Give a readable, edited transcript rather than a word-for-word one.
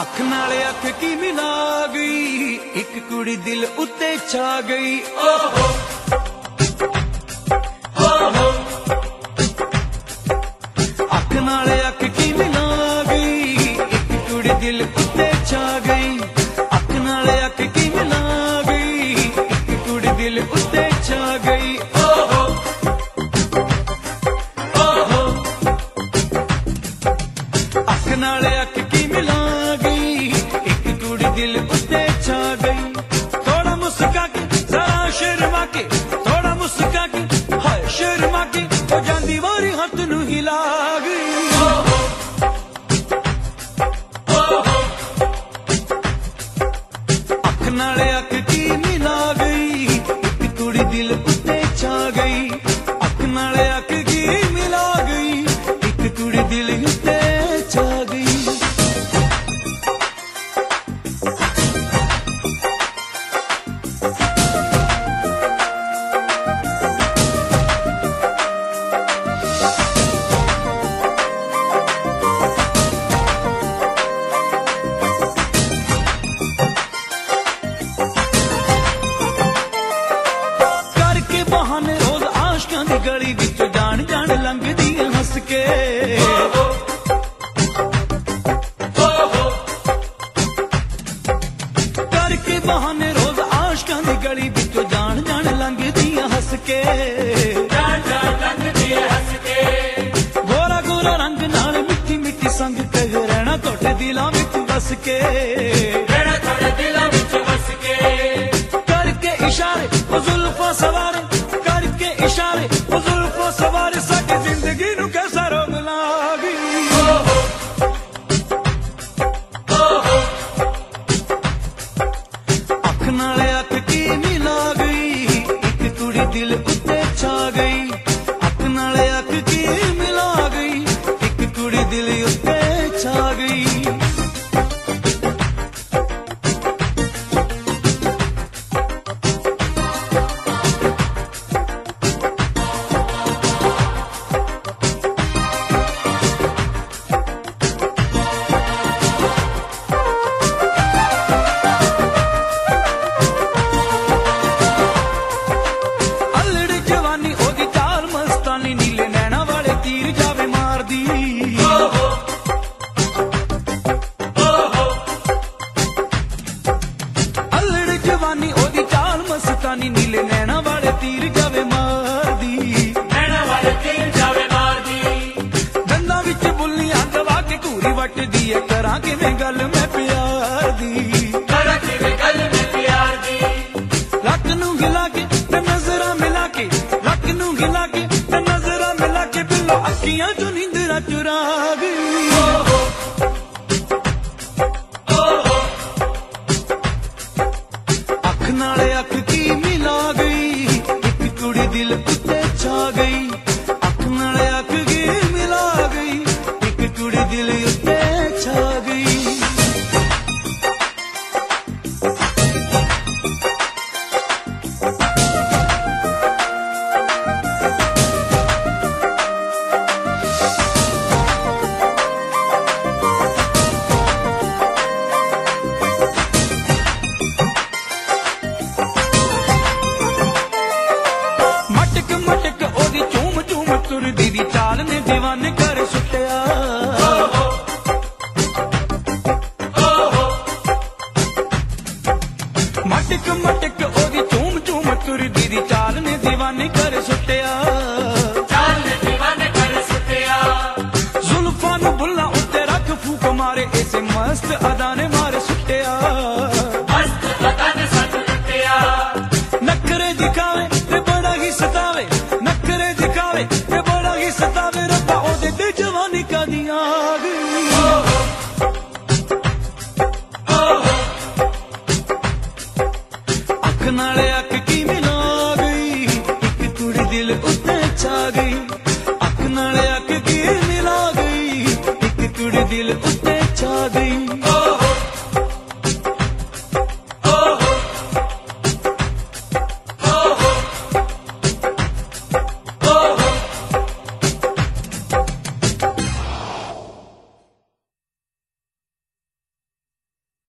अख नाले अख की मिला गई, एक कुड़ी दिल उत्ते छा गई। ओहो ओहो अख नाले अख की मिला गई, एक कुड़ी दिल उत्ते छा गई। अख नाले अख की मिला गई, एक कुड़ी दिल उत्ते छा गई। ओहो ओहो अख नाले अख की मिला दिल उत्ते छा गई। थोड़ा मुस्का के जरा शर्मा के, थोड़ा मुस्का के हाय शर्मा के, हो जांदी वारी हाथ नू हिला गई। ओहो ओहो अख नाले अख की मिला गई, एक कुड़ी दिल उत्ते छा गई। अख नाले अख की मिला गई, एक कुड़ी दिल उत्ते छा गई। रोज आशकां दी गली विच जान जान लंघदी हंस के। करके बहाने रोज आशकां दी गली विच जान जान लंघदी हंस के। गोरा गोरा रंग नाल मिठी मिठी संग कह रहना तोड़े दिलां विच बस के। करके इशारे जुल्फां सवारे, करके इशारे जुल्फों सवार साडी जिंदगी नू कैसा रोग लागी। ओहो ओहो अख नाले अख की मिला गई, एक कुड़ी दिल उत्ते छा गई। अख नाले अख की मिला गई, एक कुड़ी दिल उत्ते छा गई। नीले नैना वाले तीर जावे मारदी, नैना वाले तीर जावे मारदी। दंदा विच बुल्लियां दबा के घूरी वटदी है, करा किवें गल मैं प्यार दी, करा किवें गल मैं प्यार दी। लक नू गिला के ते नजरां मिला के, लक नू गिला के ते नजरां मिला के, बिल्लो अखियां चों नींदरां चुरा गई। ओहो ओहो अख नाले अख की मिला गई, एक कुड़ी दिल उत्ते छा गई। अख नाले अख की मिला गई, एक कुड़ी दिल उत्ते छा गई। दीदी चाल ने दीवाने कर सुटिया। मटक मटक ओदी चूम चूम तुर, दीदी चाल ने दीवाने कर सुटिया। जुल्फां नू बुल्लां उत्ते रख फूक मारे, ऐसे मस्त अदा ने मारे सुटिया। नखरे दिखावे ते बड़ा ही सतावे, नखरे दिखावे ते बड़ा ही सतावे, रब्बा ओदे ते जवानी का दिया गई। ओहो ओहो अख नाले अख की मिला गई, एक कुड़ी दिल उत्ते छा गई। अख नाले अख की मिला गई, एक कुड़ी दिल उत्ते छा गई।